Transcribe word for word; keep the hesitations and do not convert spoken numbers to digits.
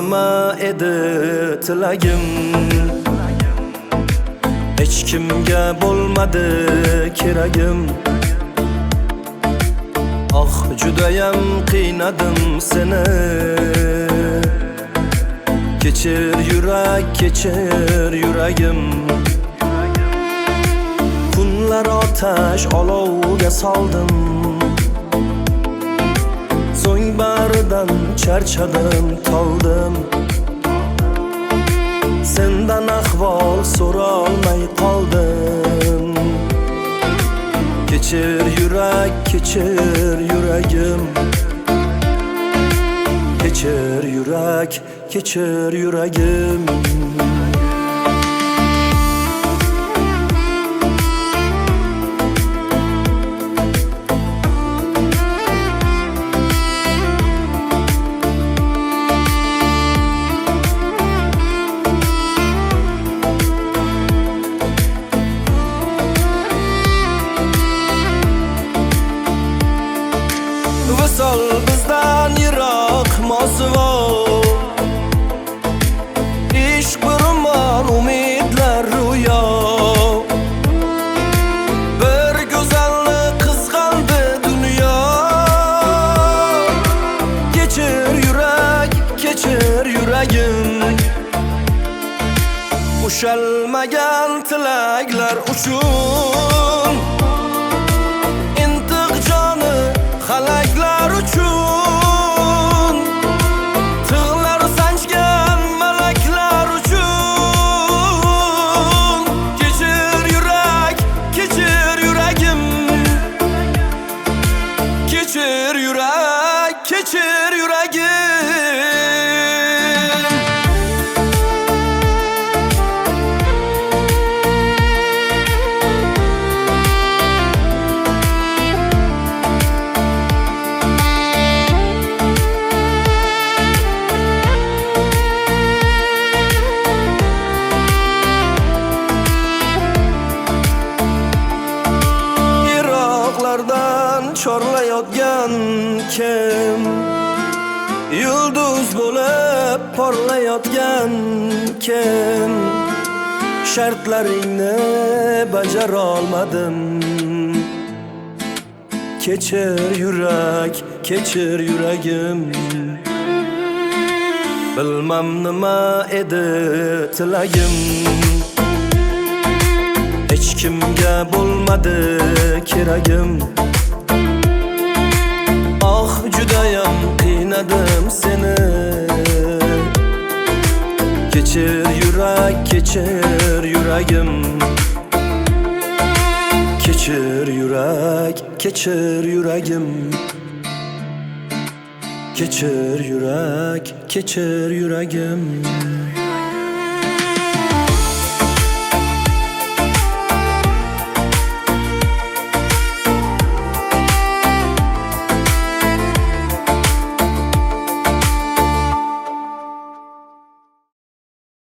nima edi tilagim, hech kimga bo'lmadi keragim. Ah judayam qiynadim seni, kechir yurak, kechir yuragim. Kunlar otash olovga soldim, so'ng baridan charchadim, toldim. Sendan ahvol so'rolmay qoldim. Kechir yurak, kechir yuragim. Kechir yurak, kechir yuragim. Visol bizdan yiroq mosuvo, ishq burmon umidlar ro'yo. Bir go'zalni qizg'andi dunyo. Kechir yurak, kechir yuragim. Ushalmagan tilaklar uchun, intiq joni xalaklar uchun, tig'lar sanchgan malaklar uchun. Kechir yurak, kechir yuragim. Kechir yurak, kechir yuragim. Chorlayotgan kim, yulduz bo'lib porlayotgan kim? Shartlaringni bajara olmadim. Kechir yurak, kechir yuragim. Bilmam nima edi tilagim, hech kimga bo'lmadi keragim. Ah judayam qiynadim seni, kechir yurak, kechir yuragim. Kechir yurak, kechir yuragim. Kechir yurak, kechir yuragim.